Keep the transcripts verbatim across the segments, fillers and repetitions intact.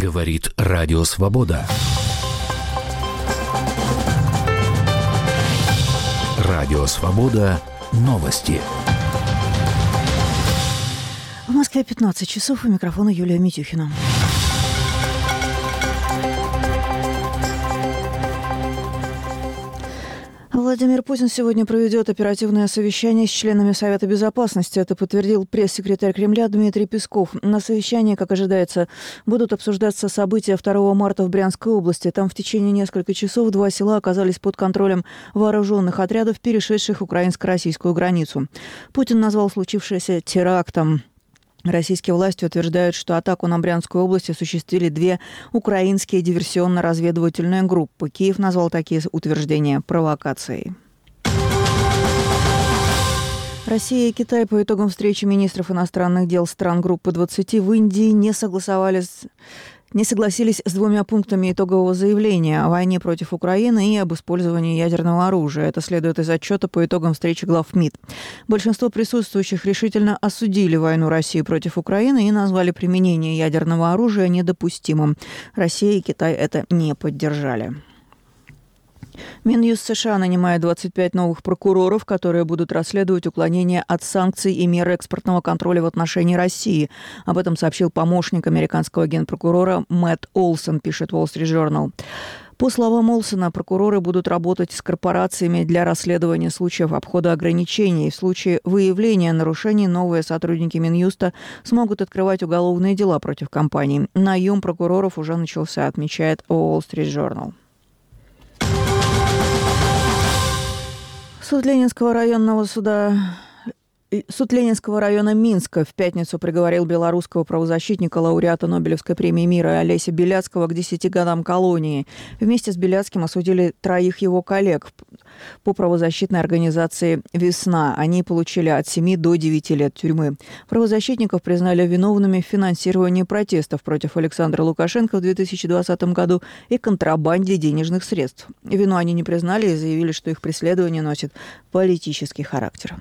Говорит Радио Свобода. Радио Свобода. Новости. В Москве пятнадцать часов. У микрофона Юлия Митюхина. Владимир Путин сегодня проведет оперативное совещание с членами Совета Безопасности. Это подтвердил пресс-секретарь Кремля Дмитрий Песков. На совещании, как ожидается, будут обсуждаться события второго марта в Брянской области. Там в течение нескольких часов два села оказались под контролем вооруженных отрядов, перешедших украинско-российскую границу. Путин назвал случившееся терактом. Российские власти утверждают, что атаку на Брянскую область осуществили две украинские диверсионно-разведывательные группы. Киев назвал такие утверждения провокацией. Россия и Китай по итогам встречи министров иностранных дел стран группы двадцати в Индии не согласовались... не согласились с двумя пунктами итогового заявления о войне против Украины и об использовании ядерного оружия. Это следует из отчета по итогам встречи глав МИД. Большинство присутствующих решительно осудили войну России против Украины и назвали применение ядерного оружия недопустимым. Россия и Китай это не поддержали. Минюст США нанимает двадцать пять новых прокуроров, которые будут расследовать уклонение от санкций и мер экспортного контроля в отношении России. Об этом сообщил помощник американского генпрокурора Мэтт Олсон, пишет Wall Street Journal. По словам Олсона, прокуроры будут работать с корпорациями для расследования случаев обхода ограничений. В случае выявления нарушений новые сотрудники Минюста смогут открывать уголовные дела против компаний. Наем прокуроров уже начался, отмечает Wall Street Journal. Суд Ленинского районного суда... Суд Ленинского района Минска в пятницу приговорил белорусского правозащитника, лауреата Нобелевской премии мира Олеся Беляцкого к десяти годам колонии. Вместе с Беляцким осудили троих его коллег по правозащитной организации «Весна». Они получили от семи до девяти лет тюрьмы. Правозащитников признали виновными в финансировании протестов против Александра Лукашенко в две тысячи двадцатом году и контрабанде денежных средств. Вину они не признали и заявили, что их преследование носит политический характер.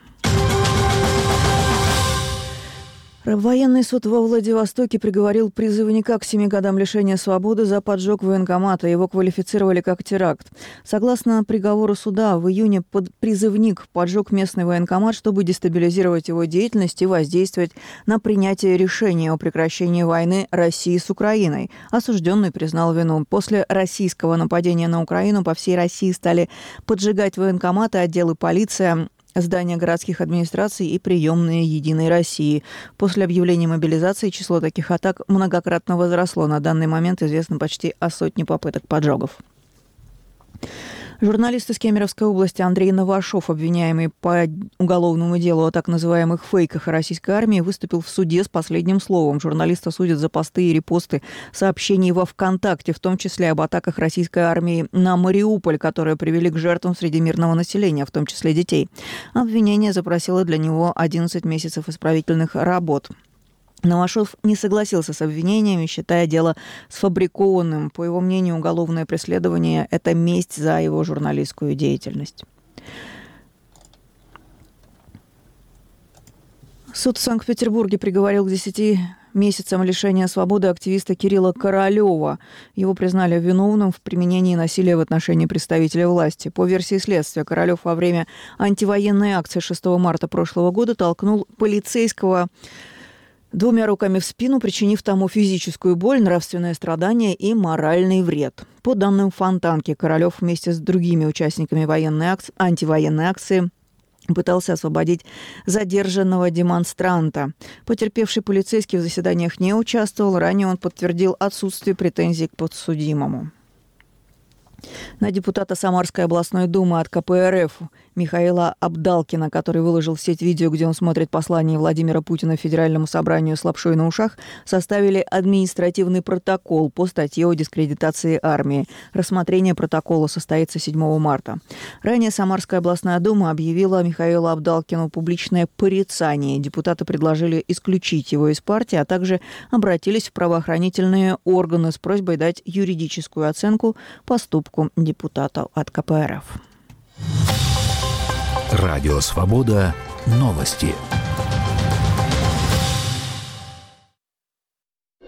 Военный суд во Владивостоке приговорил призывника к семи годам лишения свободы за поджог военкомата. Его квалифицировали как теракт. Согласно приговору суда, в июне призывник поджег местный военкомат, чтобы дестабилизировать его деятельность и воздействовать на принятие решения о прекращении войны России с Украиной. Осужденный признал вину. После российского нападения на Украину по всей России стали поджигать военкоматы, отделы полиции, здания городских администраций и приемные «Единой России». После объявления мобилизации число таких атак многократно возросло. На данный момент известно почти о сотне попыток поджогов. Журналист из Кемеровской области Андрей Новашов, обвиняемый по уголовному делу о так называемых фейках о российской армии, выступил в суде с последним словом. Журналиста судят за посты и репосты сообщений во ВКонтакте, в том числе об атаках российской армии на Мариуполь, которые привели к жертвам среди мирного населения, в том числе детей. Обвинение запросило для него одиннадцать месяцев исправительных работ. Новашов не согласился с обвинениями, считая дело сфабрикованным. По его мнению, уголовное преследование – это месть за его журналистскую деятельность. Суд в Санкт-Петербурге приговорил к десяти месяцам лишения свободы активиста Кирилла Королёва. Его признали виновным в применении насилия в отношении представителей власти. По версии следствия, Королёв во время антивоенной акции шестого марта прошлого года толкнул полицейского двумя руками в спину, причинив тому физическую боль, нравственное страдание и моральный вред. По данным Фонтанки, Королёв вместе с другими участниками военной акции, антивоенной акции пытался освободить задержанного демонстранта. Потерпевший полицейский в заседаниях не участвовал. Ранее он подтвердил отсутствие претензий к подсудимому. На депутата Самарской областной думы от ка пэ эр эф Михаила Абдалкина, который выложил в сеть видео, где он смотрит послание Владимира Путина Федеральному собранию с лапшой на ушах, составили административный протокол по статье о дискредитации армии. Рассмотрение протокола состоится седьмого марта. Ранее Самарская областная дума объявила Михаилу Абдалкину публичное порицание. Депутаты предложили исключить его из партии, а также обратились в правоохранительные органы с просьбой дать юридическую оценку поступку депутата от ка пэ эр эф. Радио Свобода. Новости.